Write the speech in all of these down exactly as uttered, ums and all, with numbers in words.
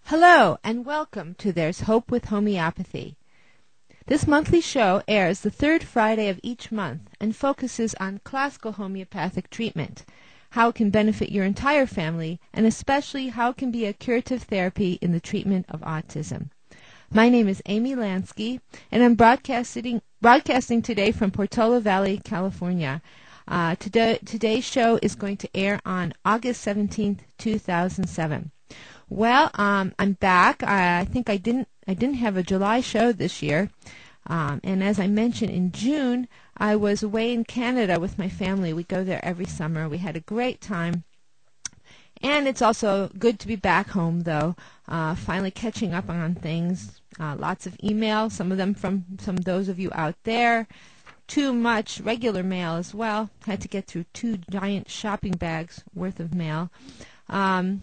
Hello, and welcome to There's Hope with Homeopathy. This monthly show airs the third Friday of each month and focuses on classical homeopathic treatment, how it can benefit your entire family, and especially how it can be a curative therapy in the treatment of autism. My name is Amy Lansky, and I'm broadcasting, broadcasting today from Portola Valley, California. Uh, today, today's show is going to air on August seventeenth, two thousand seven. Well, um, I'm back. I, I think I didn't I didn't have a July show this year. Um, and as I mentioned, in June, I was away in Canada with my family. We go there every summer. We had a great time. And it's also good to be back home, though, uh, finally catching up on things. Uh, lots of email, some of them from some of those of you out there. Too much regular mail as well. Had to get through two giant shopping bags worth of mail. Um,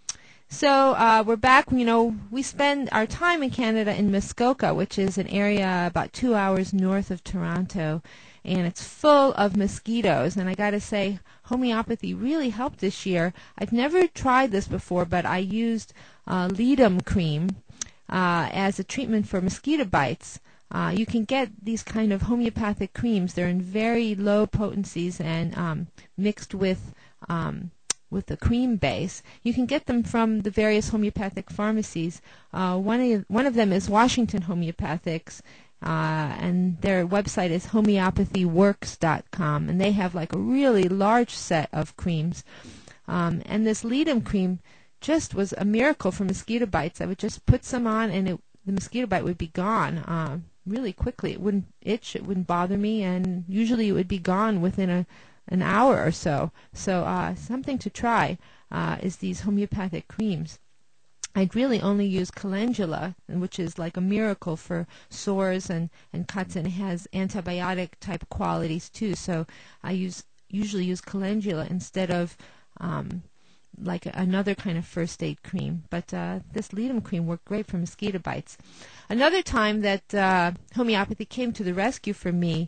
So uh, we're back. You know, we spend our time in Canada in Muskoka, which is an area about two hours north of Toronto, and it's full of mosquitoes. And I got to say, homeopathy really helped this year. I've never tried this before, but I used uh, Ledum cream uh, as a treatment for mosquito bites. Uh, you can get these kind of homeopathic creams. They're in very low potencies and um, mixed with um, with the cream base. You can get them from the various homeopathic pharmacies. Uh, one, of, one of them is Washington Homeopathics, uh, and their website is homeopathy works dot com, and they have like a really large set of creams. Um, and this Ledum cream just was a miracle for mosquito bites. I would just put some on, and it, the mosquito bite would be gone uh, really quickly. It wouldn't itch, it wouldn't bother me, and usually it would be gone within a an hour or so. So uh, something to try uh, is these homeopathic creams. I'd really only use calendula, which is like a miracle for sores and, and cuts, and it has antibiotic type qualities too. So I use usually use calendula instead of um, like another kind of first aid cream. But uh, this Ledum cream worked great for mosquito bites. Another time that uh, homeopathy came to the rescue for me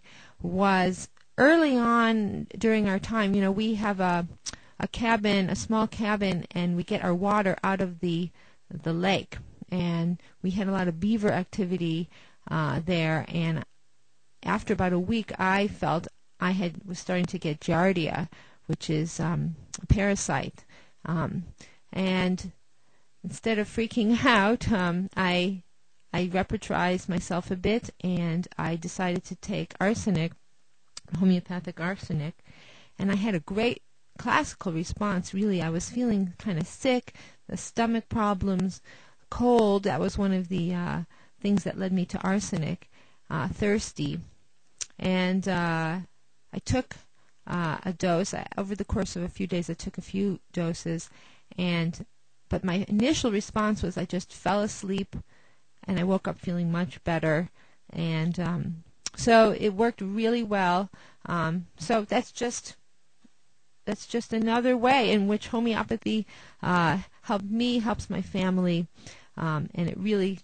was early on during our time. You know, we have a a cabin, a small cabin, and we get our water out of the the lake. And we had a lot of beaver activity uh, there. And after about a week, I felt I had was starting to get giardia, which is um, a parasite. Um, and instead of freaking out, um, I I repertorized myself a bit, and I decided to take arsenic, homeopathic arsenic, and I had a great classical response. Really, I was feeling kind of sick, the stomach problems, cold. That was one of the uh, things that led me to arsenic, uh, thirsty, and uh, I took uh, a dose. I, over the course of a few days, I took a few doses, and but my initial response was I just fell asleep, and I woke up feeling much better, and um, so it worked really well. Um, so that's just that's just another way in which homeopathy uh, helped me, helps my family, um, and it really,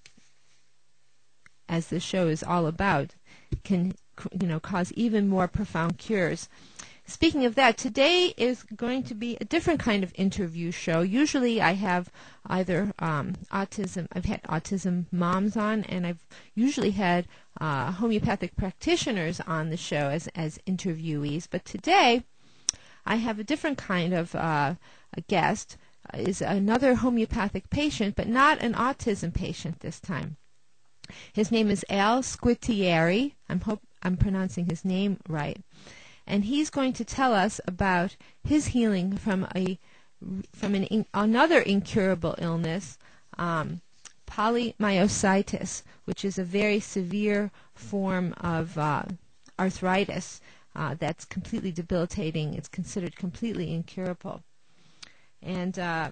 as this show is all about, can you know cause even more profound cures. Speaking of that, today is going to be a different kind of interview show. Usually I have either um, autism, I've had autism moms on, and I've usually had uh, homeopathic practitioners on the show as, as interviewees. But today I have a different kind of uh, a guest, uh, is another homeopathic patient, but not an autism patient this time. His name is Al Squitieri. I'm hope I'm pronouncing his name right. And he's going to tell us about his healing from a from an in, another incurable illness, um, polymyositis, which is a very severe form of uh, arthritis uh, that's completely debilitating. It's considered completely incurable. And uh,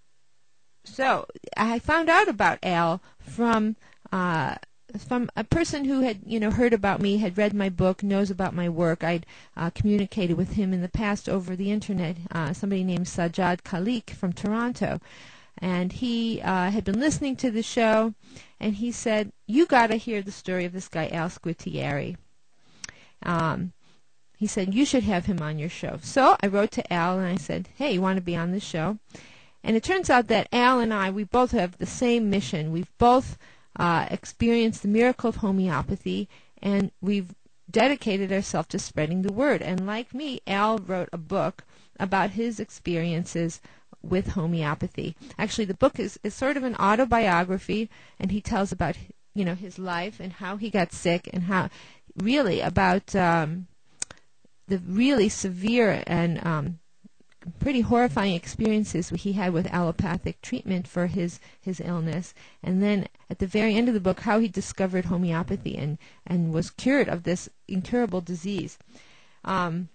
so I found out about Al from uh, from a person who had, you know, heard about me, had read my book, knows about my work. I'd uh, communicated with him in the past over the internet, uh, somebody named Sajjad Khalik from Toronto. And he uh, had been listening to the show, and he said, you got to hear the story of this guy, Al Squitieri. Um, he said, you should have him on your show. So I wrote to Al, and I said, hey, you want to be on the show? And it turns out that Al and I, we both have the same mission. We've both uh, experienced the miracle of homeopathy, and we've dedicated ourselves to spreading the word. And like me, Al wrote a book about his experiences with homeopathy. Actually, the book is, is sort of an autobiography, and he tells about, you know, his life and how he got sick, and how really about um, the really severe and um, pretty horrifying experiences he had with allopathic treatment for his, his illness. And then at the very end of the book, how he discovered homeopathy and, and was cured of this incurable disease. Um,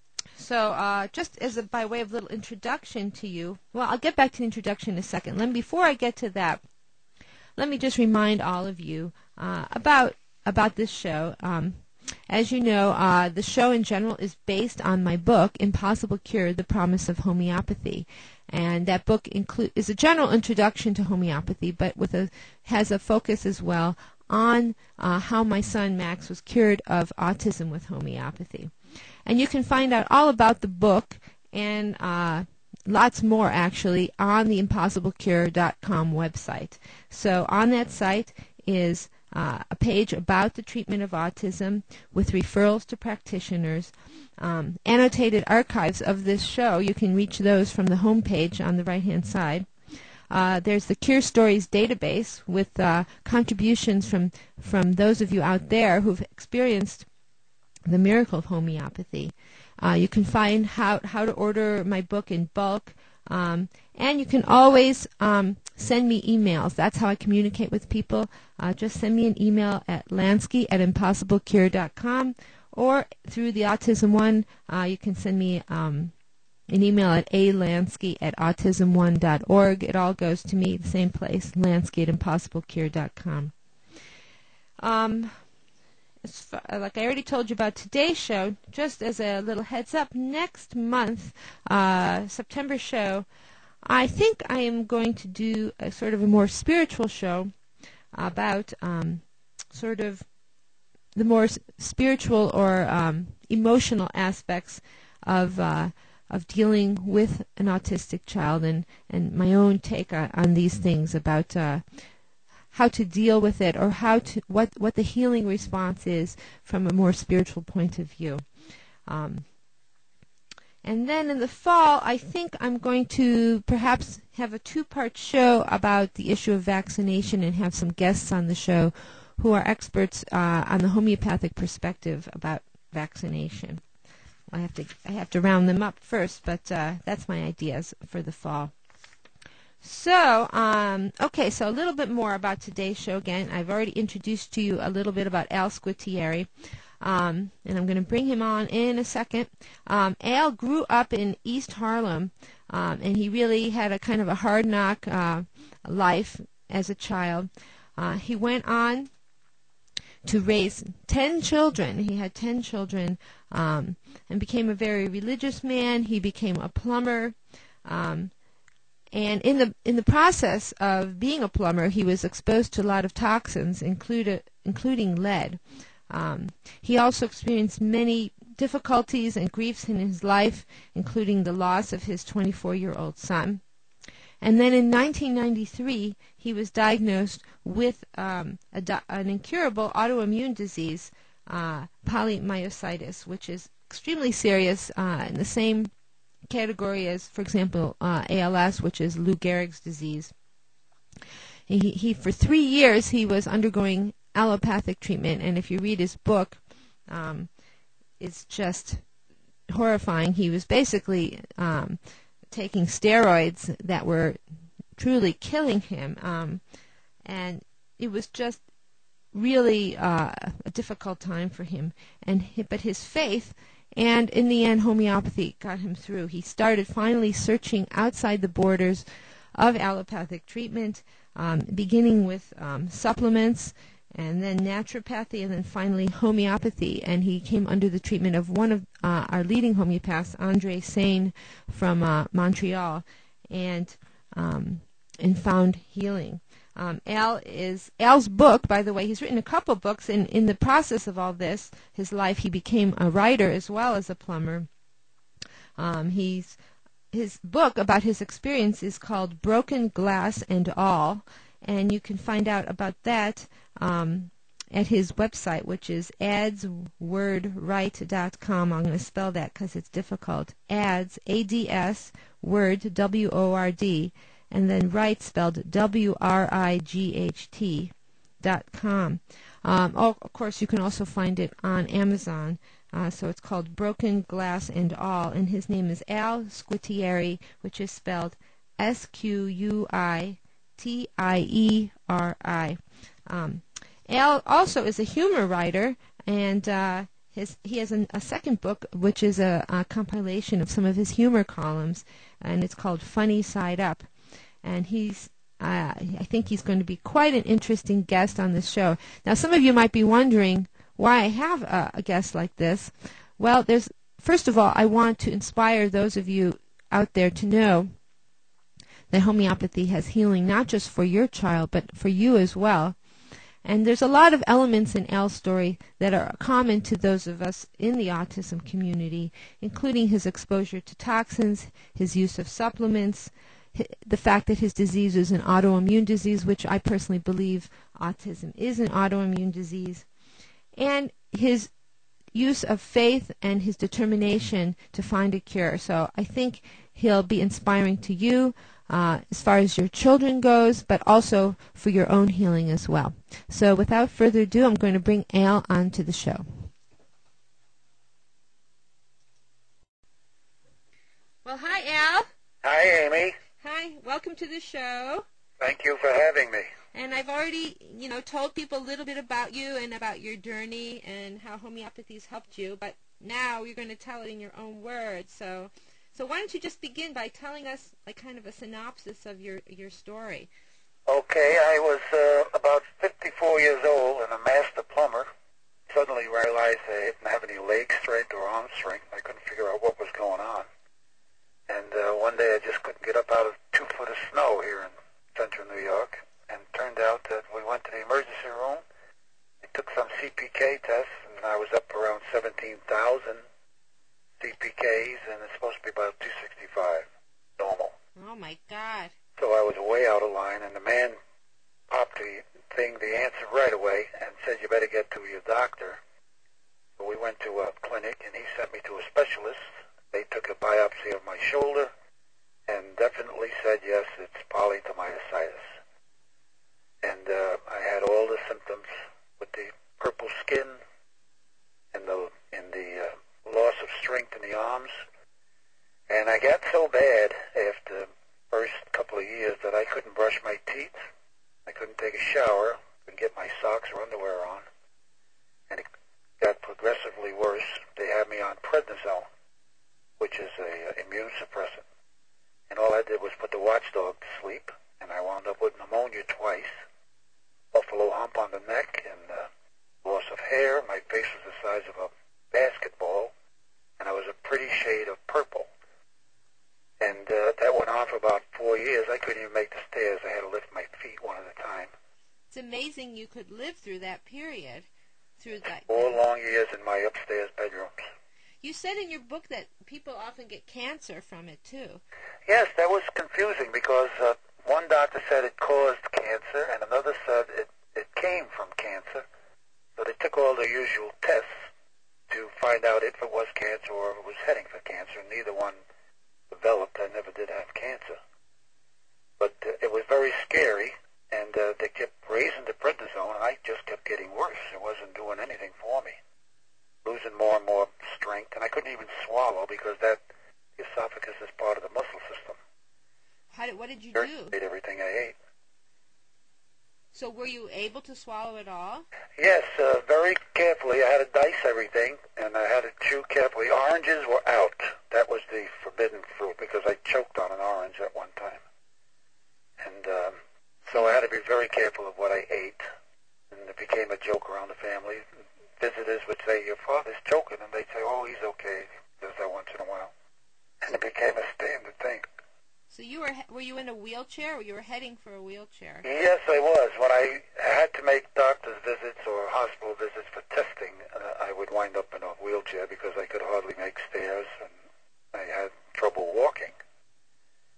so uh, just as a, by way of little introduction to you, well, I'll get back to the introduction in a second. Let me, before I get to that, let me just remind all of you uh, about about this show. Um, As you know, uh, the show in general is based on my book, Impossible Cure, The Promise of Homeopathy. And that book inclu- is a general introduction to homeopathy, but with a has a focus as well on uh, how my son Max was cured of autism with homeopathy. And you can find out all about the book and uh, lots more, actually, on the impossible cure dot com website. So on that site is Uh, a page about the treatment of autism with referrals to practitioners, um, annotated archives of this show. You can reach those from the home page on the right-hand side. Uh, there's the Cure Stories database with uh, contributions from, from those of you out there who've experienced the miracle of homeopathy. Uh, you can find how, how to order my book in bulk. Um, and you can always um, send me emails. That's how I communicate with people. Uh, just send me an email at Lansky at impossible cure dot com, or through the Autism One, uh, you can send me um, an email at a lansky at autism one dot org. It all goes to me, the same place, Lansky at impossible cure dot com. Um, As far, like I already told you about today's show, just as a little heads up, next month, uh, September show, I think I am going to do a sort of a more spiritual show about um, sort of the more s- spiritual or um, emotional aspects of uh, of dealing with an autistic child, and, and my own take on, on these things about uh, how to deal with it, or how to what what the healing response is from a more spiritual point of view. Um, and then in the fall, I think I'm going to perhaps have a two-part show about the issue of vaccination, and have some guests on the show who are experts uh, on the homeopathic perspective about vaccination. I have to I have to round them up first, but uh, that's my ideas for the fall. So, um, okay, so a little bit more about today's show. Again, I've already introduced to you a little bit about Al Squitieri, um, and I'm going to bring him on in a second. Um, Al grew up in East Harlem, um, and he really had a kind of a hard-knock uh, life as a child. Uh, he went on to raise ten children. He had ten children, um, and became a very religious man. He became a plumber. Um, And in the in the process of being a plumber, he was exposed to a lot of toxins, include, including lead. Um, he also experienced many difficulties and griefs in his life, including the loss of his twenty-four-year-old son. And then in nineteen ninety-three, he was diagnosed with um, a do- an incurable autoimmune disease, uh, polymyositis, which is extremely serious, uh, in the same category as, for example, uh, A L S, which is Lou Gehrig's disease. He, he, for three years, he was undergoing allopathic treatment, and if you read his book, um, it's just horrifying. He was basically um, taking steroids that were truly killing him, um, and it was just really uh, a difficult time for him. And but his faith, and in the end, homeopathy got him through. He started finally searching outside the borders of allopathic treatment, um, beginning with um, supplements, and then naturopathy, and then finally homeopathy. And he came under the treatment of one of uh, our leading homeopaths, Andre Sain from uh, Montreal, and um, and found healing. Um, Al is Al's book, by the way. He's written a couple books, and in the process of all this, his life, he became a writer as well as a plumber. Um, he's his book about his experience is called Broken Glass and All, and you can find out about that um, at his website, which is ads word right dot com. I'm going to spell that because it's difficult. Ads, A D S, word, W O R D, and then right spelled W R I G H T dot com. Um, oh, of course, you can also find it on Amazon. Uh, so it's called Broken Glass and All, and his name is Al Squitieri, which is spelled S Q U I T I E R I. Um, Al also is a humor writer, and uh, his, he has an, a second book, which is a, a compilation of some of his humor columns, and it's called Funny Side Up. And he's uh, I think he's going to be quite an interesting guest on this show. Now, some of you might be wondering why I have a, a guest like this. Well, there's first of all, I want to inspire those of you out there to know that homeopathy has healing not just for your child, but for you as well. And there's a lot of elements in Al's story that are common to those of us in the autism community, including his exposure to toxins, his use of supplements, the fact that his disease is an autoimmune disease, which I personally believe autism is an autoimmune disease, and his use of faith and his determination to find a cure. So I think he'll be inspiring to you uh, as far as your children goes, but also for your own healing as well. So without further ado, I'm going to bring Al onto the show. Well, hi, Al. Hi, Amy. Hi, welcome to the show. Thank you for having me. And I've already, you know, told people a little bit about you and about your journey and how homeopathy's helped you, but now you're going to tell it in your own words. So, so why don't you just begin by telling us, like, kind of a synopsis of your your story? Okay, I was uh, about fifty-four years old and a master plumber. Suddenly realized I didn't have any leg strength or arm strength. I couldn't figure out what was going on. And uh, one day I just couldn't get up out of two foot of snow here in central New York. And it turned out that we went to the emergency room. They took some C P K tests, and I was up around seventeen thousand C P Ks, and it's supposed to be about two sixty-five, normal. Oh, my God. So I was way out of line, and the man popped the thing, the answer right away, and said, you better get to your doctor. So we went to a clinic, and he sent me to a specialist. They took a biopsy of my shoulder and definitely said, yes, it's polymyositis. And uh, I had all the symptoms with the purple skin and the, and the uh, loss of strength in the arms. And I got so bad after the first couple of years that I couldn't brush my teeth. I couldn't take a shower, couldn't get my socks or underwear on. And it got progressively worse. They had me on prednisone, which is a uh, immune suppressant. And all I did was put the watchdog to sleep, and I wound up with pneumonia twice, buffalo hump on the neck, and uh, loss of hair. My face was the size of a basketball, and I was a pretty shade of purple. And uh, that went on for about four years. I couldn't even make the stairs. I had to lift my feet one at a time. It's amazing you could live through that period. Through that. Four long years in my upstairs bedrooms. You said in your book that people often get cancer from it, too. Yes, that was confusing because uh, one doctor said it caused cancer and another said it, it came from cancer. So they took all the usual tests to find out if it was cancer or if it was heading for cancer. Neither one developed. I never did have cancer. But uh, it was very scary, and uh, they kept raising the prednisone, and I just kept getting worse. It wasn't doing anything for me. Losing more and more strength, and I couldn't even swallow because that the esophagus is part of the muscle system. How did, what did you It do? ate everything I ate. So were you able to swallow it all? Yes, uh, very carefully. I had to dice everything, and I had to chew carefully. Oranges were out. That was the forbidden fruit because I choked on an orange at one time. And um, so I had to be very careful of what I ate, and it became a joke around the family. Visitors would say, your father's choking, and they'd say, oh, he's okay, does that once in a while. And it became a standard thing. So you were were you in a wheelchair, or you were heading for a wheelchair? Yes, I was. When I had to make doctor's visits or hospital visits for testing, uh, I would wind up in a wheelchair because I could hardly make stairs, and I had trouble walking.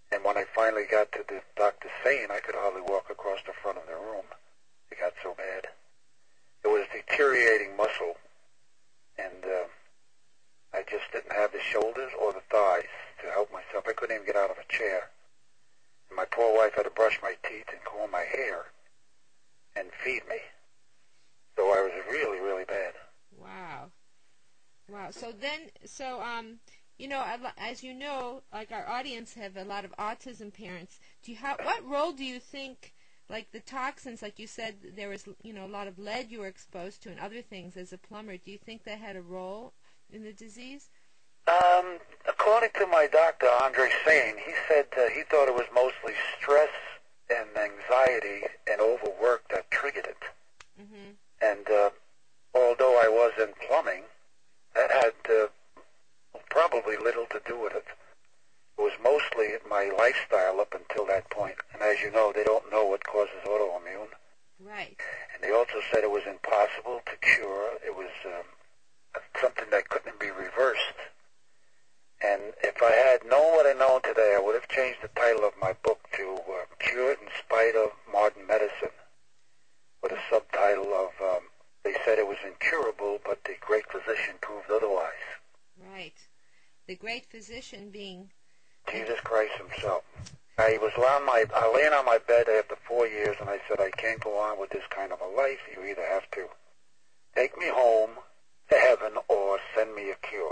And when I finally got to the doctor saying I could hardly walk across the front of the room, it got so bad. It was deteriorating muscle, and uh, I just didn't have the shoulders or the thighs to help myself. I couldn't even get out of a chair. And my poor wife had to brush my teeth and comb my hair and feed me. So I was really, really bad. Wow. Wow. So then, so, um, you know, as you know, like our audience have a lot of autism parents. Do you have, what role do you think, like the toxins, like you said, there was, you know, a lot of lead you were exposed to and other things as a plumber. Do you think that had a role in the disease? Um, according to my doctor, Andre Sane, he said uh, he thought it was mostly stress and anxiety and overwork that triggered it. Mm-hmm. And uh, although I was in plumbing, that had uh, probably little to do with it. It was mostly my lifestyle up until that point. And as you know, they don't know what causes autoimmune. Right. And they also said it was impossible to cure. It was um, something that couldn't be reversed. And if I had known what I know today, I would have changed the title of my book to uh, Cured in Spite of Modern Medicine, with a subtitle of, um, they said it was incurable, but the great physician proved otherwise. Right. The great physician being... Jesus Christ himself. I was on my, I laying on my bed after four years, and I said, I can't go on with this kind of a life. You either have to take me home to heaven or send me a cure.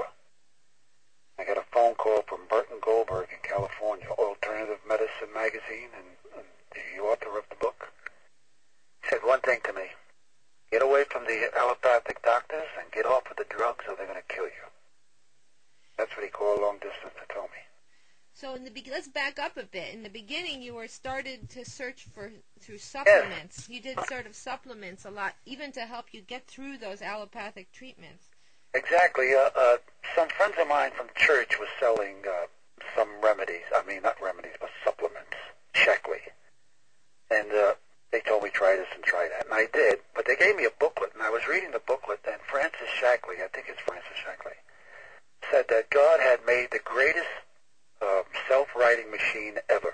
I got a phone call from Burton Goldberg in California, Alternative Medicine magazine, and, and the author of the book. He said one thing to me: get away from the allopathic doctors and get off of the drugs or they're going to kill you. That's what he called long distance to tell me. So in the be- let's back up a bit. In the beginning, you were started to search for through supplements. Yes. You did sort of supplements a lot, even to help you get through those allopathic treatments. Exactly. Uh, uh, some friends of mine from church were selling uh, some remedies. I mean, not remedies, but supplements. Shaklee. And uh, they told me try this and try that, and I did. But they gave me a booklet, and I was reading the booklet, and Francis Shaklee, I think it's Francis Shaklee, said that God had made the greatest uh, self-writing machine ever.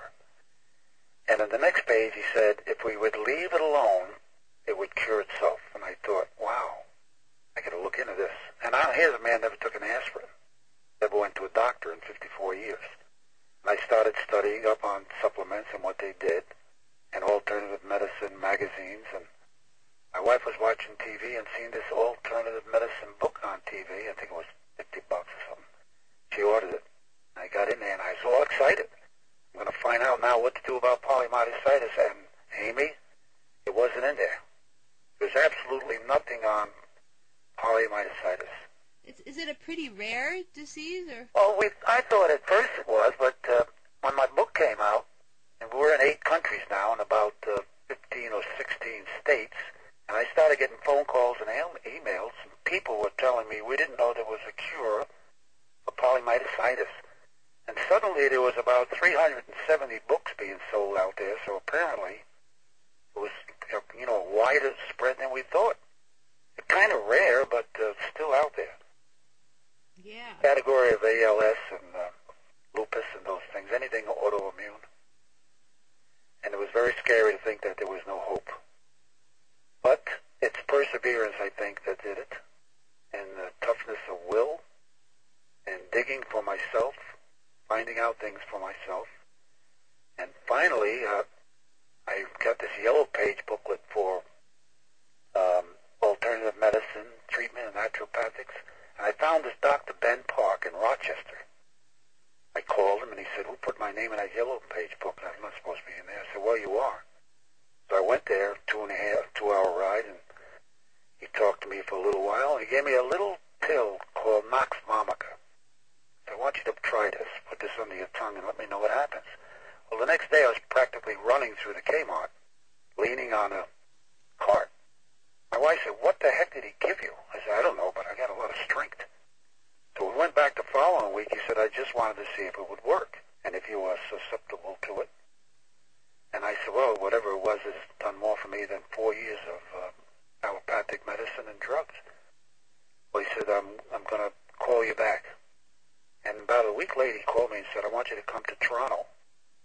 And on the next page, he said, if we would leave it alone, it would cure itself. And I thought, wow, I got to look into this. And I, here's a man never took an aspirin, never went to a doctor in fifty-four years. And I started studying up on supplements and what they did, and alternative medicine magazines. And my wife was watching T V and seeing this alternative medicine book on T V. I think it was fifty bucks or something. She ordered it. I got in there, and I was all excited. I'm going to find out now what to do about polymyositis. And, Amy, it wasn't in there. There's absolutely nothing on polymyositis. Is, is it a pretty rare disease? Or? Well, we, I thought at first it was, but uh, when my book came out, and we're in eight countries now in about uh, fifteen or sixteen states, and I started getting phone calls and emails, and people were telling me we didn't know there was a cure for polymyositis. And suddenly there was about three hundred seventy books being sold out there, so apparently it was, you know, a wider spread than we thought. It's kind of rare, but uh, still out there. Yeah. Category of A L S and uh, lupus and those things, anything autoimmune. And it was very scary to think that there was no hope. But it's perseverance, I think, that did it, and the toughness of will, and digging for myself, finding out things for myself. And finally, uh, I got this yellow page booklet for um, alternative medicine, treatment, and naturopathics. And I found this Doctor Ben Park in Rochester. I called him, and he said, who put my name in that yellow page book? I'm not supposed to be in there. I said, well, you are. So I went there, two and a half, two-hour ride, and he talked to me for a little while, and he gave me a little pill called Nox Vomica. I want you to try this. Put this under your tongue and let me know what happens. Well, the next day I was practically running through the Kmart, leaning on a cart. My wife said, what the heck did he give you? I said, I don't know, but I got a lot of strength. So we went back the following week. He said, I just wanted to see if it would work and if you were susceptible to it. And I said, well, whatever it was has done more for me than four years of uh, allopathic medicine and drugs. Well, he said, I'm, I'm going to call you back. And about a week later, he called me and said, I want you to come to Toronto.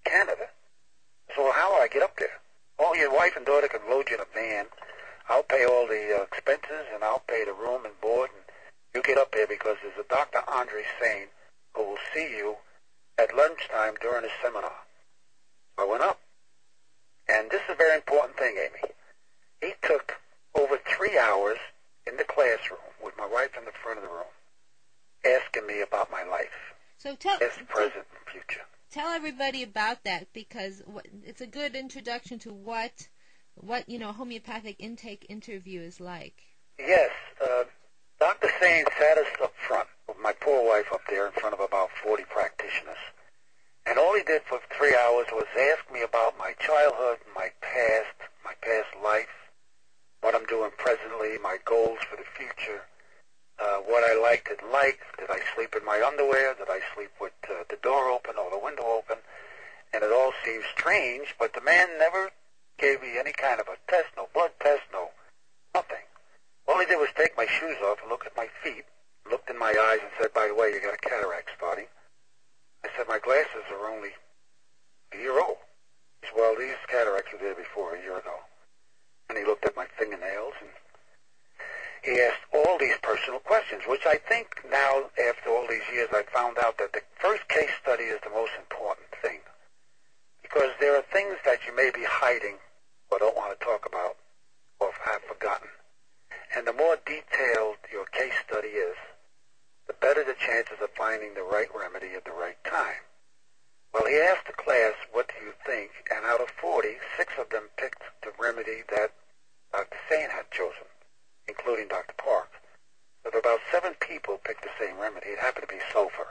Canada. So well, how do I get up there? Oh, your wife and daughter can load you in a van. I'll pay all the uh, expenses, and I'll pay the room and board, and you get up there because there's a Doctor Andre Sane who will see you at lunchtime during a seminar. I went up. And this is a very important thing, Amy. He took over three hours in the classroom with my wife in the front of the room, asking me about my life, so tell, past, present, and future. Tell everybody about that, because it's a good introduction to what, what you know, homeopathic intake interview is like. Yes. Uh, Doctor Sane sat us up front with my poor wife up there in front of about forty practitioners. And all he did for three hours was ask me about my childhood, my past, my past life, what I'm doing presently, my goals for the future, uh, what I liked and liked. Did I sleep in my underwear? Did I sleep with uh, the door open or the window open? And it all seems strange, but the man never gave me any kind of a test, no blood test, no nothing. All he did was take my shoes off and look at my feet, looked in my eyes and said, by the way, you got a cataract starting. I said, my glasses are only a year old. He said, well, these cataracts were there before a year ago. And he looked at my fingernails, and he asked all these personal questions, which I think now, after all these years, I found out that the first case study is the most important thing. Because there are things that you may be hiding or don't want to talk about or have forgotten. And the more detailed your case study is, the better the chances of finding the right remedy at the right time. Well, he asked the class, what do you think? And out of forty, six of them picked the remedy that Doctor Sane had chosen, including Doctor Park. But about seven people picked the same remedy. It happened to be sulfur.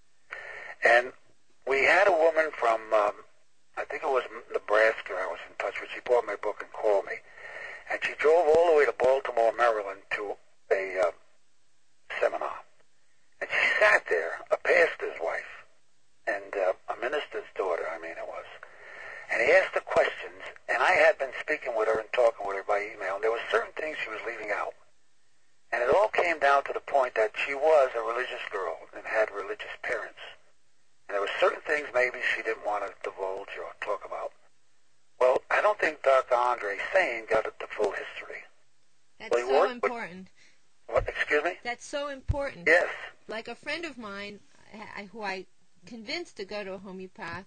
And we had a woman from, um, I think it was Nebraska I was in touch with. She bought my book and called me. And she drove all the way to Baltimore, Maryland to a uh, seminar. And she sat there, a pastor's wife, and uh, a minister's daughter, I mean it was. And he asked the questions, and I had been speaking with her and talking with her by email, and there were certain things she was leaving out. And it all came down to the point that she was a religious girl and had religious parents. And there were certain things maybe she didn't want to divulge or talk about. Well, I don't think Doctor Andre Sane got the full history. That's well, so important. With, what, excuse me? That's so important. Yes. Like a friend of mine, I, who I convinced to go to a homeopath,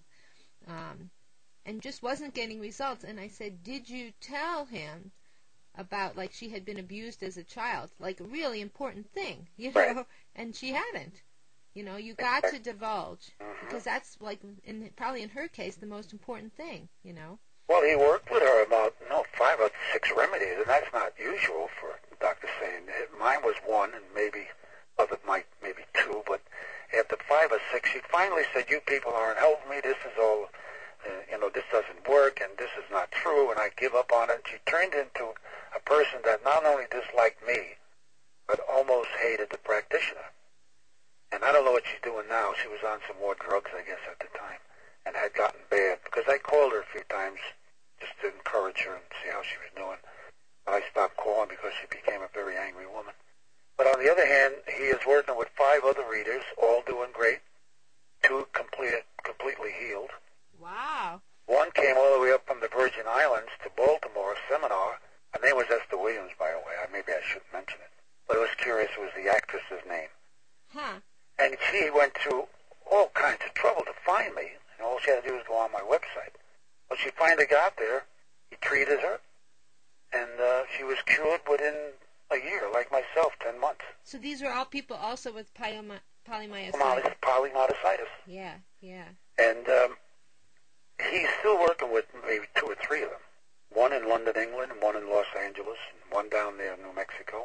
um, and just wasn't getting results. And I said, did you tell him about, like, she had been abused as a child? Like, a really important thing, you know? Right. And she hadn't. You know, you got to divulge, mm-hmm. because that's, like, in, probably in her case, the most important thing, you know? Well, he worked with her about, no, five or six remedies, and that's not usual for Doctor Sane. Mine was one, and maybe other might, maybe two, but after five or six, she finally said, you people aren't helping me, this is all, uh, you know, this doesn't work, and this is not true, and I give up on it. And she turned into a person that not only disliked me, but almost hated the practitioner. And I don't know what she's doing now. She was on some more drugs, I guess, at the time, and had gotten bad, because I called her a few times just to encourage her and see how she was doing. But I stopped calling because she became a very angry woman. But on the other hand, he is working with five other readers, all doing great. Two complete, completely healed. Wow. One came all the way up from the Virgin Islands to Baltimore seminar. Her name was Esther Williams, by the way. Maybe I shouldn't mention it. But it was curious. It was the actress's name. Huh. And she went through all kinds of trouble to find me. And all she had to do was go on my website. Well, she finally got there. He treated her. And uh, she was cured within a year, like myself, ten months. So these were all people also with polymy- polymyositis? Poly- polymyositis. Yeah, yeah. And um, he's still working with maybe two or three of them. One in London, England, and one in Los Angeles, and one down there in New Mexico.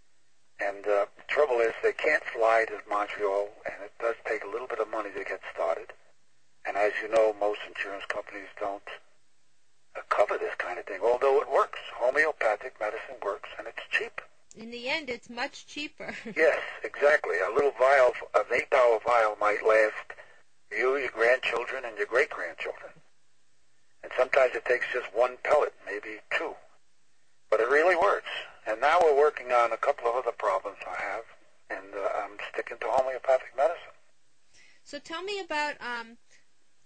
And uh, the trouble is they can't fly to Montreal, and it does take a little bit of money to get started. And as you know, most insurance companies don't uh, cover this kind of thing, although it works. Homeopathic medicine works, and it's cheap. In the end, it's much cheaper. Yes, exactly. A little vial, an eight-hour vial might last you, your grandchildren, and your great-grandchildren. And sometimes it takes just one pellet, maybe two. But it really works. And now we're working on a couple of other problems I have, and uh, I'm sticking to homeopathic medicine. So tell me about um,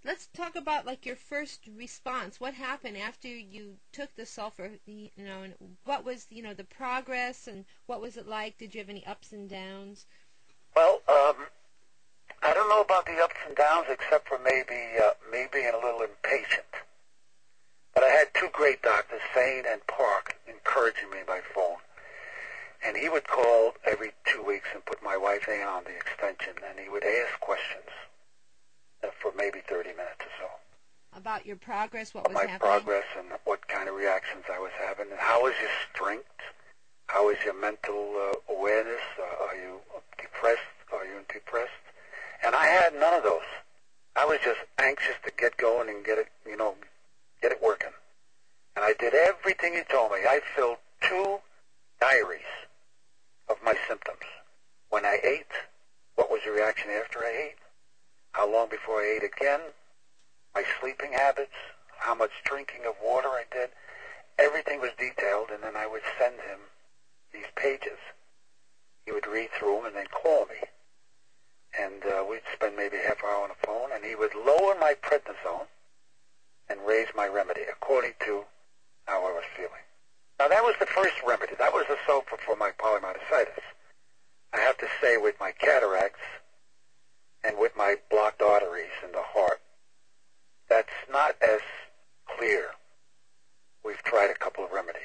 let's talk about like your first response. What happened after you took the sulfur? You know, and what was you know the progress, and what was it like? Did you have any ups and downs? Well, um, I don't know about the ups and downs, except for maybe uh, me being a little impatient. But I had two great doctors, Sain and Park, encouraging me by phone. And he would call every two weeks and put my wife in on the extension, and he would ask questions uh, for maybe thirty minutes or so. About your progress, what was my happening? progress and what kind of reactions I was having, and how is your strength? How is your mental uh, awareness? Uh, are you depressed? Are you depressed? And I had none of those. I was just anxious to get going and get it, you know, get it working. And I did everything he told me. I filled two diaries of my symptoms. When I ate, what was the reaction after I ate? How long before I ate again? My sleeping habits, how much drinking of water I did. Everything was detailed, and then I would send him these pages. He would read through them and then call me. And uh, we'd spend maybe a half hour on the phone, and he would lower my prednisone and raise my remedy according to how I was feeling. Now, that was the first remedy. That was the sulfur for my polymyositis. I have to say, with my cataracts and with my blocked arteries in the heart, that's not as clear. We've tried a couple of remedies.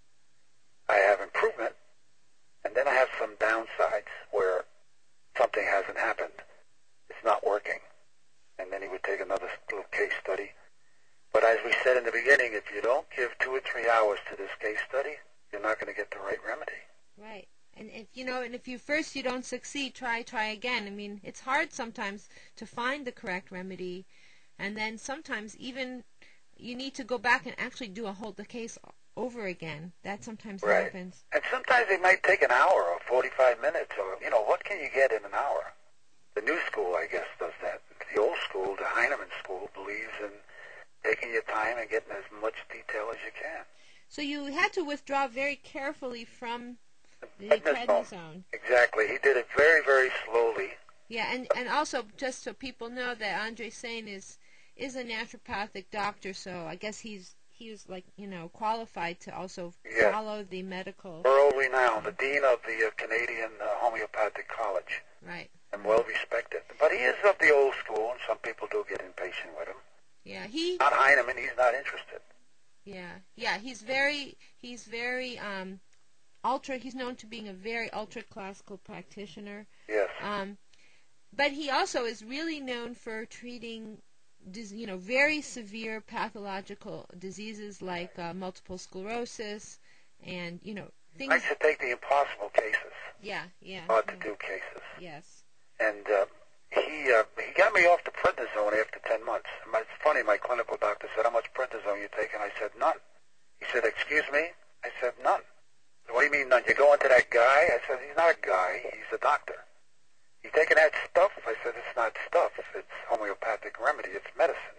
I have improvement, and then I have some downsides where something hasn't happened. It's not working. And then he would take another little case study. But as we said in the beginning, if you don't give two or three hours to this case study, you're not going to get the right remedy. Right. And if you know, and if you first you don't succeed, try, try again. I mean, it's hard sometimes to find the correct remedy, and then sometimes even you need to go back and actually do a whole the case over again. That sometimes right. happens. And sometimes it might take an hour or forty-five minutes, or you know, what can you get in an hour? The new school, I guess, does that. The old school, the Heinemann school, believes in taking your time and getting as much detail as you can. So you had to withdraw very carefully from the prednisone. prednisone. Exactly. He did it very, very slowly. Yeah, and, and also just so people know that Andre Sain is is a naturopathic doctor, so I guess he's he's like you know qualified to also yes. follow the medical. World renowned, the dean of the uh, Canadian uh, Homeopathic College. Right. And well respected. But he is of the old school, and some people do get impatient with him. Yeah, he. Not Heinemann. He's not interested. Yeah, yeah. He's very he's very um, ultra. He's known to being a very ultra classical practitioner. Yes. Um, but he also is really known for treating, you know, very severe pathological diseases like uh, multiple sclerosis, and you know things. Likes to take the impossible cases. Yeah, yeah. Hard yeah. to do cases. Yes. And uh, he uh, he got me off the prednisone after ten months. It's funny. My clinical doctor said, "How much prednisone you take?" And I said, "None." He said, "Excuse me?" I said, "None." What do you mean none? You go into that guy? I said, "He's not a guy. He's a doctor." You taking that stuff? I said, "It's not stuff. It's homeopathic remedy. It's medicine."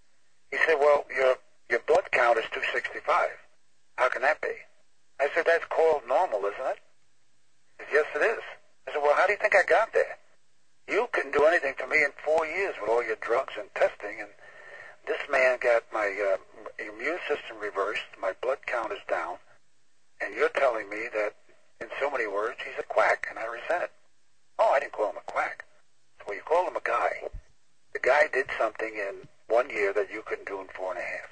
He said, "Well, your your blood count is two sixty-five. How can that be?" I said, "That's called normal, isn't it?" He said, "Yes, it is." I said, "Well, how do you think I got there? You couldn't do anything for me in four years with all your drugs and testing, and this man got my uh, immune system reversed, my blood count is down, and you're telling me that, in so many words, he's a quack, and I resent it." Oh, I didn't call him a quack. Well, you call him a guy. The guy did something in one year that you couldn't do in four and a half.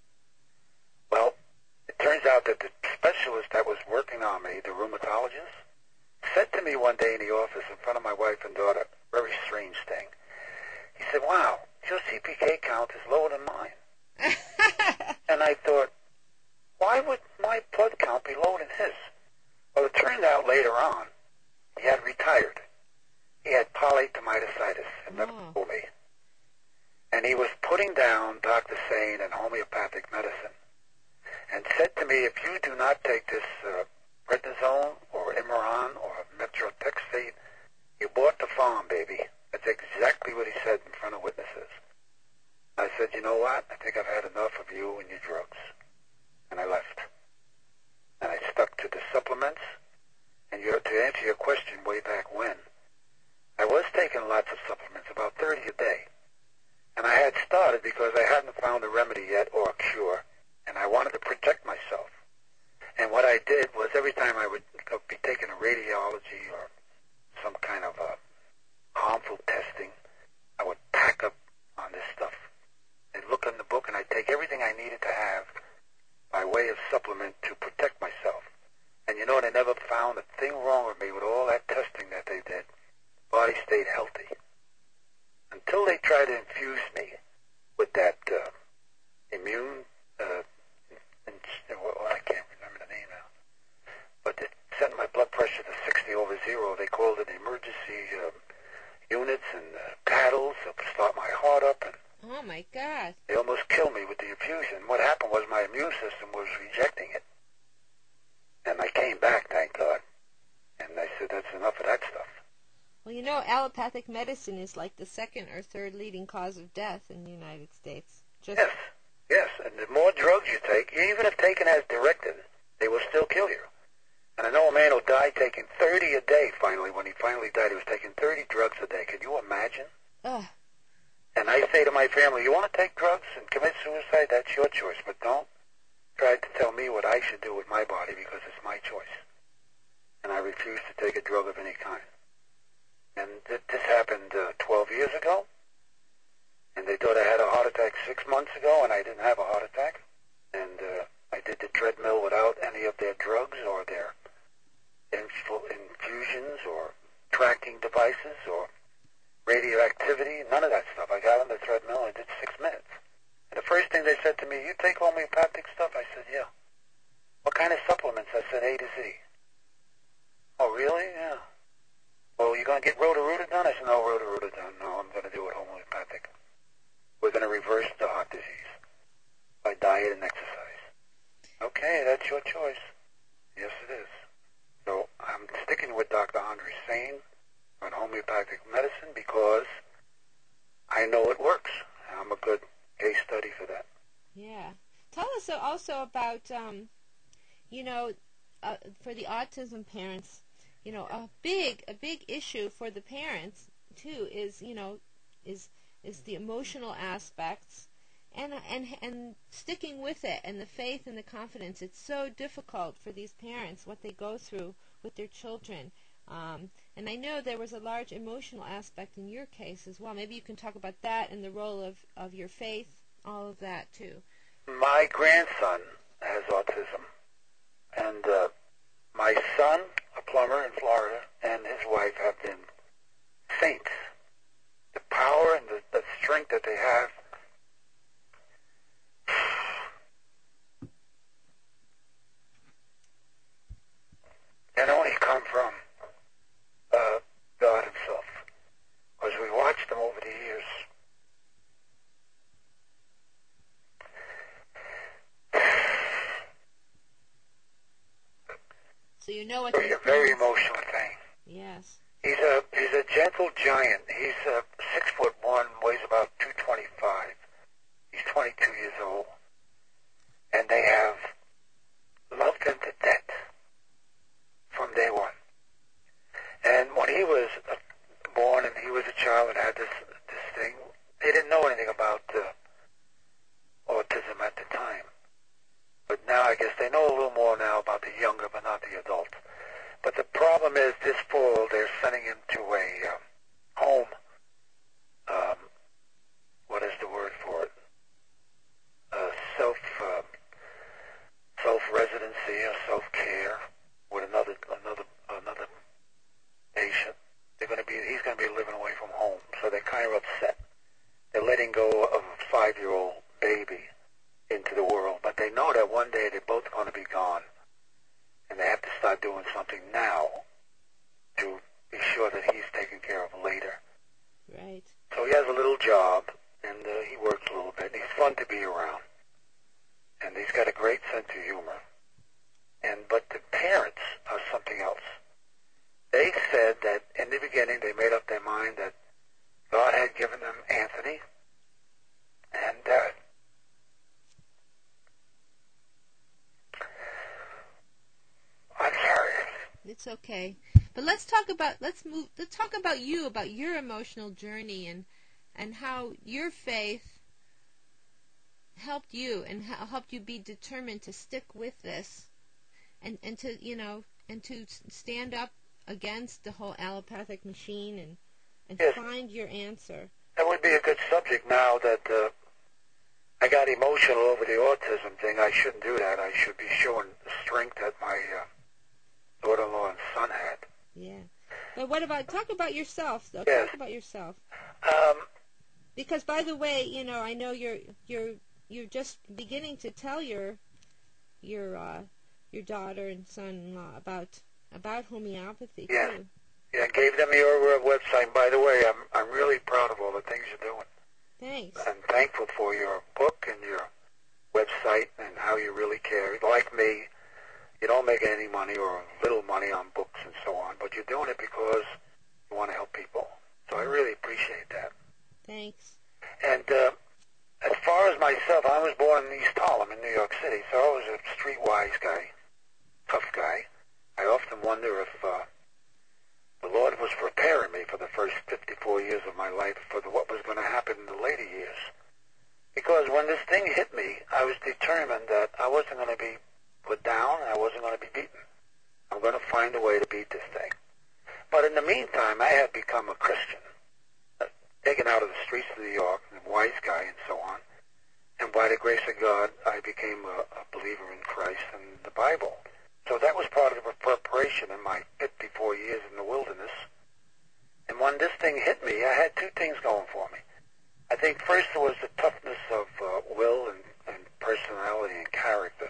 Well, it turns out that the specialist that was working on me, the rheumatologist, said to me one day in the office in front of my wife and daughter, very strange thing. He said, "Wow, your C P K count is lower than mine." And I thought, why would my blood count be lower than his? Well, it turned out later on, he had retired. He had polydemyositis and never Oh. told me. And he was putting down Doctor Sain and homeopathic medicine and said to me, "If you do not take this uh, prednisone or Imuran or methotrexate, you bought the farm, baby." That's exactly what he said in front of witnesses. I said, "You know what? I think I've had enough of you and your drugs." And I left. And I stuck to the supplements. And you, to answer your question way back when, I was taking lots of supplements, about thirty a day. And I had started because I hadn't found a remedy yet or a cure, and I wanted to protect myself. And what I did was every time I would be taking a radiology or some kind of a harmful testing, I would pack up on this stuff. I'd look in the book, and I'd take everything I needed to have by way of supplement to protect myself. And you know, they never found a thing wrong with me with all that testing that they did. Body stayed healthy. Until they tried to infuse me with that uh, immune, uh, in, well, I can't remember the name now, but it sent my blood pressure to sixty over zero. They called it emergency uh, units and uh, paddles to start my heart up, and oh my God! They almost killed me with the infusion. What happened was my immune system was rejecting it, and I came back, thank God. And I said, that's enough of that stuff. Well, you know, allopathic medicine is like the second or third leading cause of death in the United States. Just yes, yes, and the more drugs you take, even if taken as directed, they will still kill you. And I know a man who died taking thirty a day finally. When he finally died, he was taking thirty drugs a day. Can you imagine? Ugh. And I say to my family, you want to take drugs and commit suicide? That's your choice, but don't try to tell me what I should do with my body because it's my choice. And I refuse to take a drug of any kind. And th- this happened uh, twelve years ago, and they thought I had a heart attack six months ago, and I didn't have a heart attack. And uh, I did the treadmill without any of their drugs or their inf- infusions or tracking devices or radioactivity, none of that stuff. I got on the treadmill and did six minutes. And the first thing they said to me, you take homeopathic stuff? I said, yeah. What kind of supplements? I said, A to Z. Oh, really? Yeah. Well, you going to get Roto-Rooter done? I said, no, Roto-Rooter done. No, I'm going to do it homeopathic. We're going to reverse the heart disease by diet and exercise. Okay, that's your choice. Yes, it is. So I'm sticking with Doctor Andre Sane on homeopathic medicine because I know it works. I'm a good case study for that. Yeah. Tell us also about, um, you know, uh, for the autism parents, you know, a big, a big issue for the parents too is, you know, is is the emotional aspects, and and and sticking with it, and the faith and the confidence. It's so difficult for these parents what they go through with their children. Um, and I know there was a large emotional aspect in your case as well. Maybe you can talk about that and the role of, of your faith, all of that too. My grandson has autism, and uh, my son, a plumber in Florida, and his wife have been saints. The power and the, the strength that they have, can only come from uh, God himself. Because we watched them over the years. So you know what It's a very emotional thing. Yes. He's a he's a gentle giant. He's uh, six foot one, weighs about two twenty five. He's twenty two years old, and they have loved him to death from day one. And when he was uh, born and he was a child and had this this thing, they didn't know anything about uh, autism at the time. But now I guess they know a little more now about the younger, but not the adult. But the problem is this fall they're sending him to a um, home. Um, what is the word for it? Uh, self uh, self residency or self care with another another another patient. They're going to be he's going to be living away from home, so they're kind of upset. They're letting go of a five year old baby into the world, but they know that one day they're both going to be gone. And they have to start doing something now to be sure that he's taken care of later. Right. So he has a little job, and uh, he works a little bit. And he's fun to be around. And he's got a great sense of humor. And but the parents are something else. They said that in the beginning they made up their mind that God had given them Anthony, and uh, I'm sorry. It's okay. But let's talk about let's move let's talk about you, about your emotional journey and and how your faith helped you and helped you be determined to stick with this and, and to, you know, and to stand up against the whole allopathic machine and, and yes. find your answer. That would be a good subject now that uh, I got emotional over the autism thing. I shouldn't do that. I should be showing the strength that my uh, daughter-in-law and son had. Yeah. But what about, talk about yourself, though. Yes. Talk about yourself. Um, because, by the way, you know, I know you're you're you're just beginning to tell your your uh, your daughter and son-in-law about about homeopathy, yeah. too. Yeah, I gave them your uh, website. By the way, I'm I'm really proud of all the things you're doing. Thanks. I'm thankful for your book and your website and how you really care. Like me, you don't make any money or little money on books and so on, but you're doing it because you want to help people. So I really appreciate that. Thanks. And uh, as far as myself, I was born in East Harlem in New York City, so I was a streetwise guy, tough guy. I often wonder if uh, the Lord was preparing me for the first fifty-four years of my life for the, what was going to happen in the later years. Because when this thing hit me, I was determined that I wasn't going to be put down, I wasn't going to be beaten. I'm going to find a way to beat this thing. But in the meantime, I had become a Christian, uh, taken out of the streets of New York, a wise guy and so on. And by the grace of God, I became a, a believer in Christ and the Bible. So that was part of the preparation in my fifty-four years in the wilderness. And when this thing hit me, I had two things going for me. I think first it was the toughness of uh, will and, and personality and character.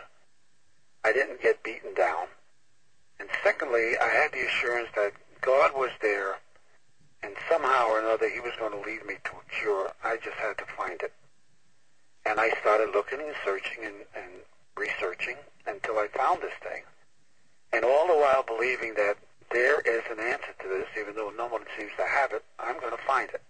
I didn't get beaten down. And secondly, I had the assurance that God was there, and somehow or another He was going to lead me to a cure. I just had to find it. And I started looking and searching and, and researching until I found this thing. And all the while believing that there is an answer to this, even though no one seems to have it, I'm going to find it.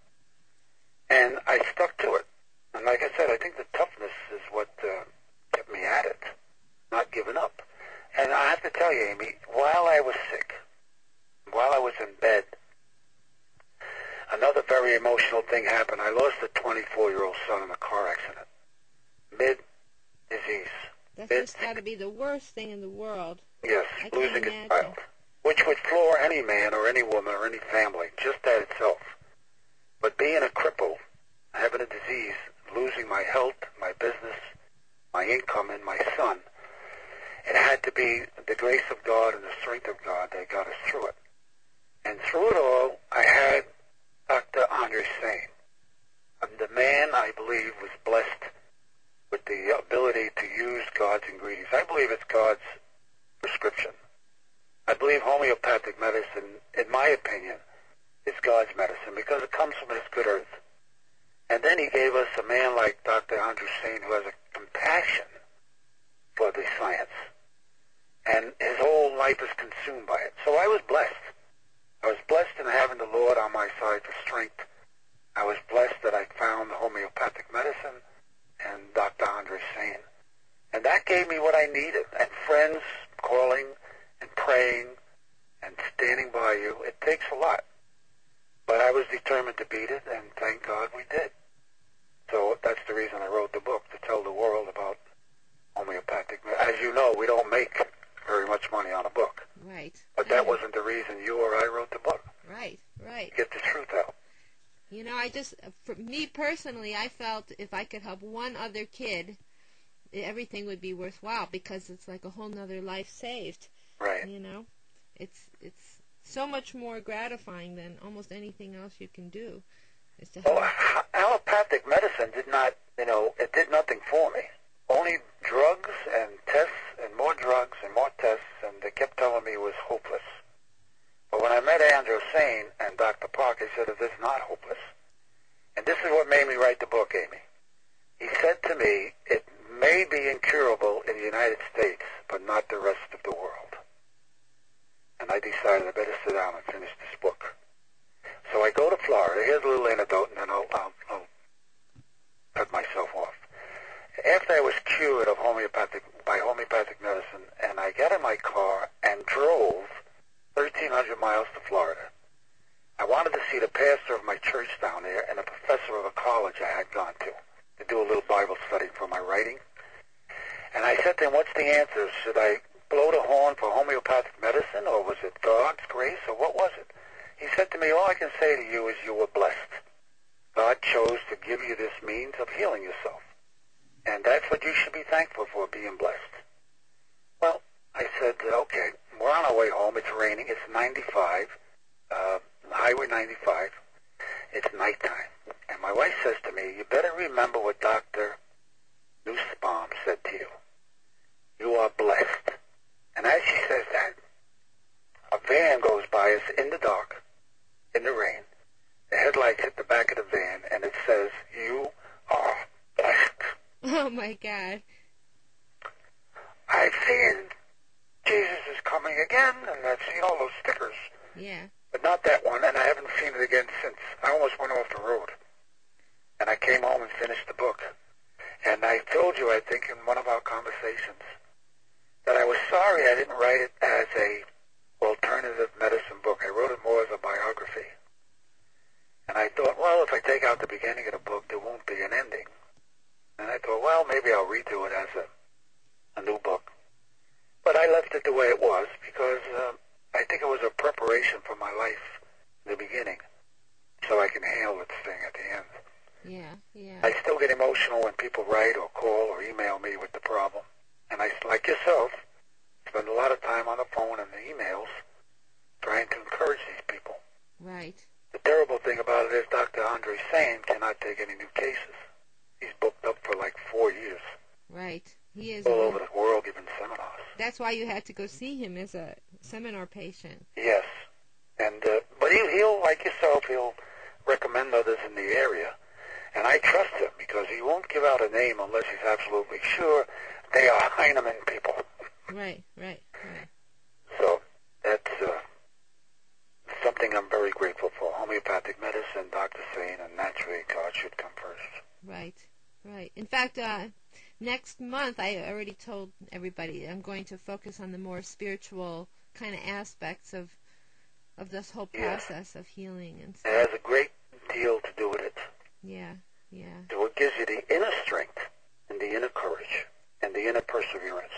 And I stuck to it. And like I said, I think the toughness is what uh, kept me at it, not giving up. And I have to tell you, Amy, while I was sick, while I was in bed, another very emotional thing happened. I lost a twenty-four-year-old son in a car accident, mid-disease. That's mid- just got to be the worst thing in the world. Yes, I losing can a imagine. child, which would floor any man or any woman or any family, just that itself. But being a cripple, having a disease, losing my health, my business, my income, and my son, it had to be the grace of God and the strength of God that got us through it. And through it all, I had Doctor Andre Sain. And the man, I believe, was blessed with the ability to use God's ingredients. I believe it's God's prescription. I believe homeopathic medicine, in my opinion, is God's medicine because it comes from this good earth. And then He gave us a man like Doctor Andre Sain who has a compassion for the science. And his whole life is consumed by it. So I was blessed. I was blessed in having the Lord on my side for strength. I was blessed that I found homeopathic medicine and Doctor Andre Sain. And that gave me what I needed. And friends calling and praying and standing by you. It takes a lot. But I was determined to beat it, and thank God we did. So that's the reason I wrote the book, to tell the world about homeopathic medicine. As you know, we don't make very much money on a book. Right. But that wasn't the reason you or I wrote the book. Right, right. Get the truth out. You know, I just, for me personally, I felt if I could help one other kid, everything would be worthwhile because it's like a whole nother life saved. Right. You know, it's it's so much more gratifying than almost anything else you can do. Is to Well, help. allopathic medicine did not, you know, it did nothing for me. Only drugs and tests and more drugs and more tests, and they kept telling me it was hopeless. But when I met Andre Sain and Doctor Park, he said, it is not hopeless. And this is what made me write the book, Amy. He said to me, it may be incurable in the United States, but not the rest of the world. And I decided I better sit down and finish this book. So I go to Florida. Here's a little anecdote, and then I'll, I'll, I'll cut myself off. After I was cured of homeopathic by homeopathic medicine, and I got in my car and drove thirteen hundred miles to Florida, I wanted to see the pastor of my church down there and a professor of a college I had gone to to do a little Bible study for my writing. And I said to him, what's the answer? Should I blow the horn for homeopathic medicine, or was it God's grace, or what was it? He said to me, all I can say to you is you were blessed. God chose to give you this means of healing yourself. And that's what you should be thankful for, being blessed. Well, I said, okay, we're on our way home. It's raining. It's ninety-five, uh, Highway ninety-five. It's nighttime. And my wife says to me, you better remember what Doctor Nussbaum said to you. You are blessed. And as she says that, a van goes by us in the dark, in the rain. The headlights hit the back of the van, and it says, you are blessed. Oh, my God. I've seen Jesus is coming again, and I've seen all those stickers. Yeah. But not that one, and I haven't seen it again since. I almost went off the road. And I came home and finished the book. And I told you, I think, in one of our conversations, that I was sorry I didn't write it as a alternative medicine book. I wrote it more as a biography. And I thought, well, if I take out the beginning of the book, there won't be an ending. And I thought, well, maybe I'll redo it as a, a new book. But I left it the way it was because uh, I think it was a preparation for my life in the beginning, so I can handle this thing at the end. Yeah, yeah. I still get emotional when people write or call or email me with the problem. And I, like yourself, spend a lot of time on the phone and the emails trying to encourage these people. Right. The terrible thing about it is Doctor Andre Sane cannot take any new cases. He's booked up for like four years. Right. He is all over the world giving seminars. That's why you had to go see him as a seminar patient. Yes. And uh, but he'll, he'll, like yourself, he'll recommend others in the area. And I trust him because he won't give out a name unless he's absolutely sure they are Heinemann people. Right, right, right. So that's uh, something I'm very grateful for. Homeopathic medicine, Doctor Sane, and naturally God should come first. Right, right. In fact, uh, next month, I already told everybody I'm going to focus on the more spiritual kind of aspects of of this whole process yes. of healing and stuff. It has a great deal to do with it. Yeah, yeah. So it gives you the inner strength and the inner courage and the inner perseverance.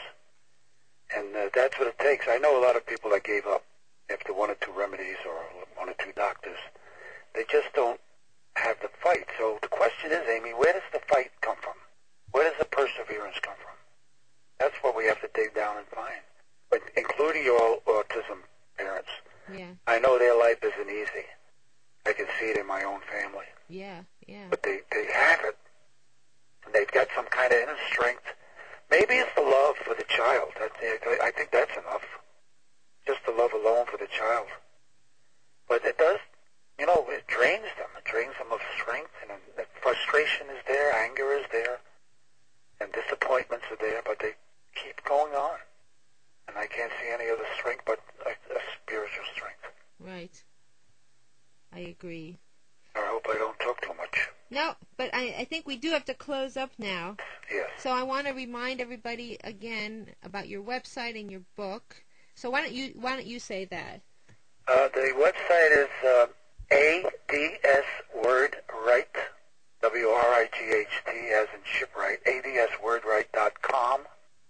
And uh, that's what it takes. I know a lot of people that gave up after one or two remedies or one or two doctors. They just don't have the fight. So the question is, Amy, where does the fight come from? Where does the perseverance come from? That's what we have to dig down and find. But including your autism parents, yeah. I know their life isn't easy. I can see it in my own family. Yeah, yeah. But they, they have it. And they've got some kind of inner strength. Maybe it's the love for the child. That's, I think that's enough. Just the love alone for the child. But it does, you know, it drains them. It drains them of strength. And uh, frustration is there. Anger is there. And disappointments are there. But they keep going on. And I can't see any other strength but a, a spiritual strength. Right. I agree. I hope I don't talk too much. No, but I, I think we do have to close up now. Yes. So I want to remind everybody again about your website and your book. So why don't you why don't you say that? Uh, the website is uh, A D S Word Right, W R I G H T as in shipwright, A D S word right dot com.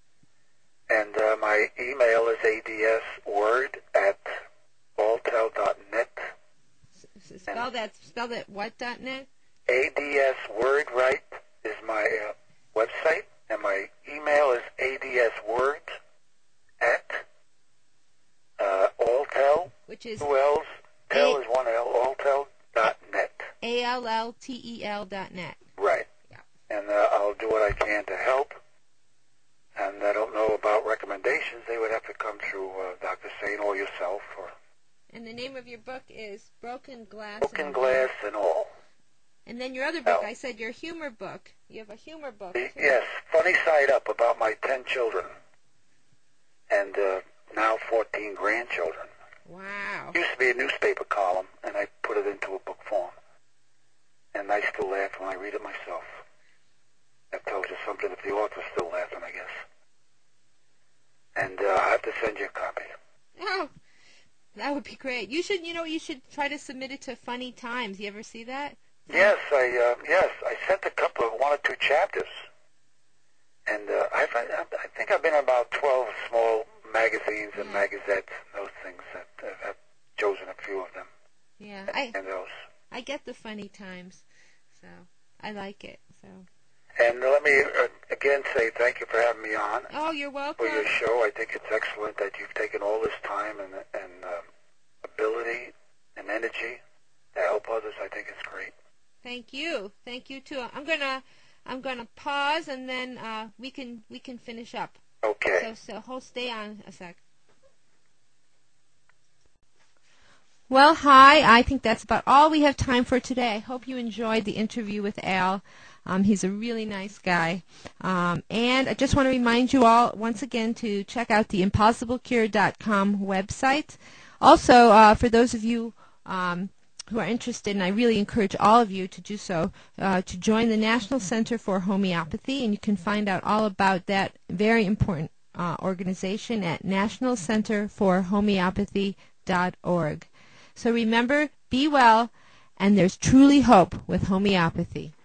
And uh, my email is A D S word at alltel dot net. S- spell and that, spell that what dot net? A D S Word Right is my uh, website, and my email is A D S Word at uh, alltel. Which is two L's, tel A- is one L, alltel dot net. A L L T E L dot net. Right. Yeah. And uh, I'll do what I can to help. And I don't know about recommendations. They would have to come through uh, Doctor Sane or yourself. Or and the name of your book is Broken Glass. Broken and Glass and All. And then your other book, Oh. I said your humor book. You have a humor book. The, too. yes, Funny Side Up about my ten children. And uh, now fourteen grandchildren. Wow. It used to be a newspaper column, and I put it into a book form. And I still laugh when I read it myself. That tells you something if the author's still laughing, I guess. And uh, I have to send you a copy. Oh, That would be great. You should, you know, you should try to submit it to Funny Times. You ever see that? Yes, I uh, yes, I sent a couple of one or two chapters, and uh, I've, I, I think I've been in about twelve small magazines and yeah. magazettes and those things. That uh, I've chosen a few of them. Yeah, I and those. I get the Funny Times, so I like it. So. And let me uh, again say thank you for having me on. Oh, you're welcome. For your show, I think it's excellent that you've taken all this time and and uh, ability and energy to help others. I think it's great. Thank you, thank you too. I'm gonna I'm gonna pause and then uh, we can we can finish up. Okay. So so hold stay on a sec. Well, hi. I think that's about all we have time for today. I hope you enjoyed the interview with Al. Um, he's a really nice guy. Um, and I just want to remind you all once again to check out the impossible cure dot com website. Also, uh, for those of you um, who are interested, and I really encourage all of you to do so, uh, to join the National Center for Homeopathy, and you can find out all about that very important uh, organization at national center for homeopathy dot org. So remember, be well, and there's truly hope with homeopathy.